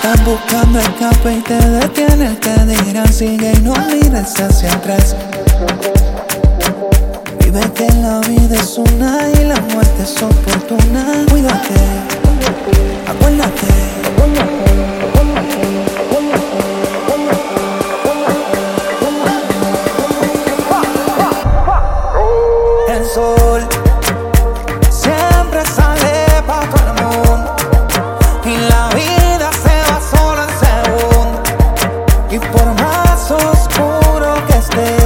Estás buscando escape y te detienes, te dirán sigue y no mires hacia atrás. Vive que la vida es una y la muerte es oportuna. Cuídate, acuérdate. El sol siempre sale pa' todo el mundo y la vida se va solo en segundos. Y por más oscuro que esté,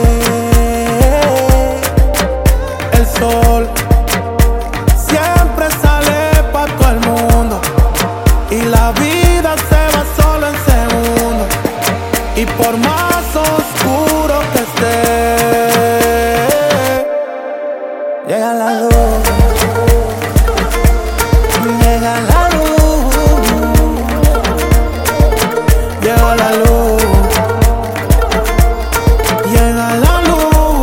el sol siempre sale pa' todo el mundo y la vida se va solo en segundos. Y por más oscuro que esté, llega la luz, llega la luz, llega la luz, llega la luz.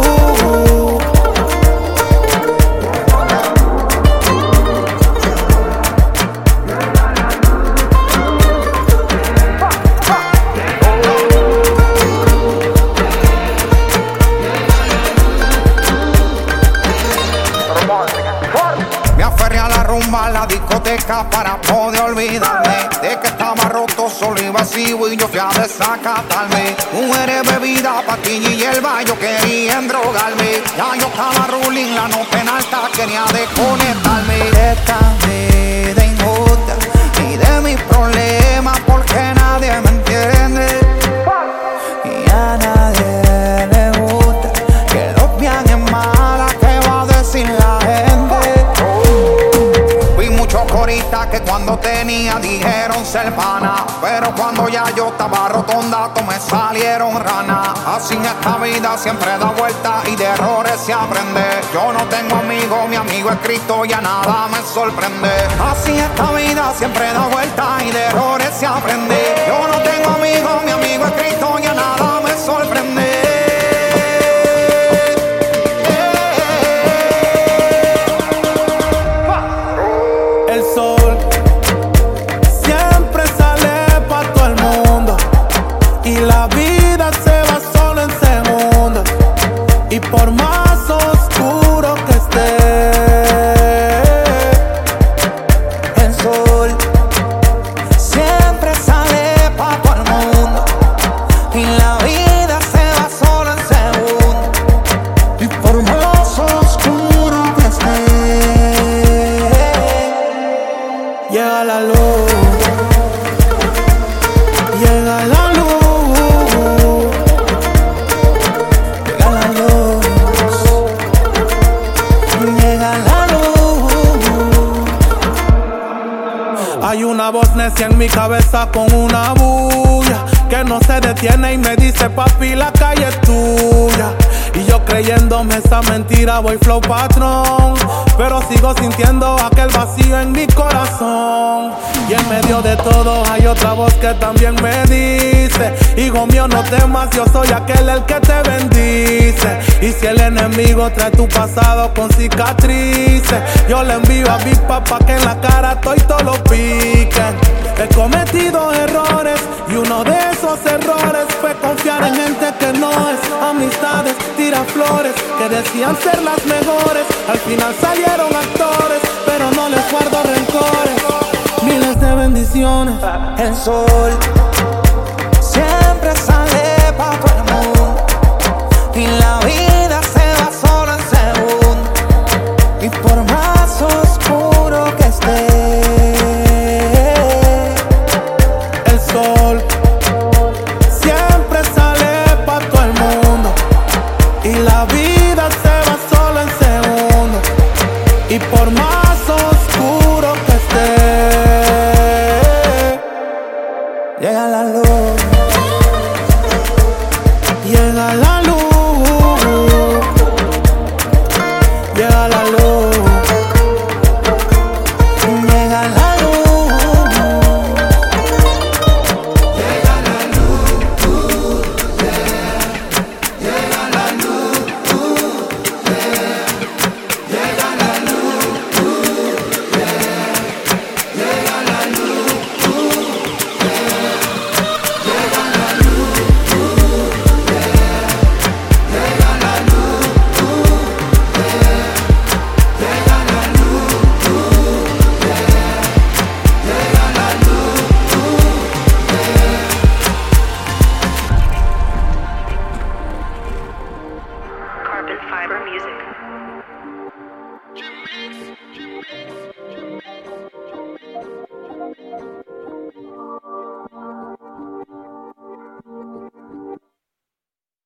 Me aferré a la rumba, a la discoteca para poder olvidarme de que estaba roto, solo y vacío y yo fui a desacatarme. Mujeres, bebida, patilla y hierba, yo quería endrogarme. Ya yo estaba ruling, la nota en alta, quería desconectarme. Esta vida injusta y de mis problemas porque nadie me entiende. Y a nadie le gusta que los viajes malas que va a decir la gente. Fui muchos coristas que cuando tenía dijeron ser pana, pero cuando ya yo estaba rotondato me salieron ranas. Así en esta vida siempre da vuelta y de errores se aprende. Yo no tengo amigos, mi amigo es Cristo, ya nada me sorprende. Así en esta vida siempre da vuelta y de errores se aprende. Yo no tengo amigos, mi amigo es Cristo, ya nada me sorprende. El sol siempre sale pa' todo el mundo y la vida se va solo en segundos. Y por más oscuro que esté, el sol siempre sale pa' todo el mundo y la vida se va solo en segundos. Y por más oscuro que esté, llega la luz, llega la luz, llega la luz, llega la luz. Hay una voz necia en mi cabeza con una bulla que no se detiene y me dice papi la calle es tuya. Y yo creyéndome esa mentira voy flow patrón, pero sigo sintiendo aquel vacío en mi corazón. Y en medio de todo hay otra voz que también me dice: hijo mío no temas, yo soy aquel el que te bendice. Y si el enemigo trae tu pasado con cicatrices, yo le envío a Big Papa que en la cara todos lo piquen. He cometido errores y uno de esos errores fue confiar en gente que no es. Amistades, tira flores que decían ser las mejores, al final salieron actores, pero no les guardo rencores. Miles de bendiciones. El sol siempre sale pa' todo el mundo y la vida se va solo en segundos. Y por más oscuro que esté, el sol siempre sale pa' todo el mundo y la vida se va solo en segundos. Y por más oscuro que esté, llega la luz, llega la luz, llega la luz, llega la luz, llega la luz, llega la luz, llega la luz, llega la luz. Cyber Music.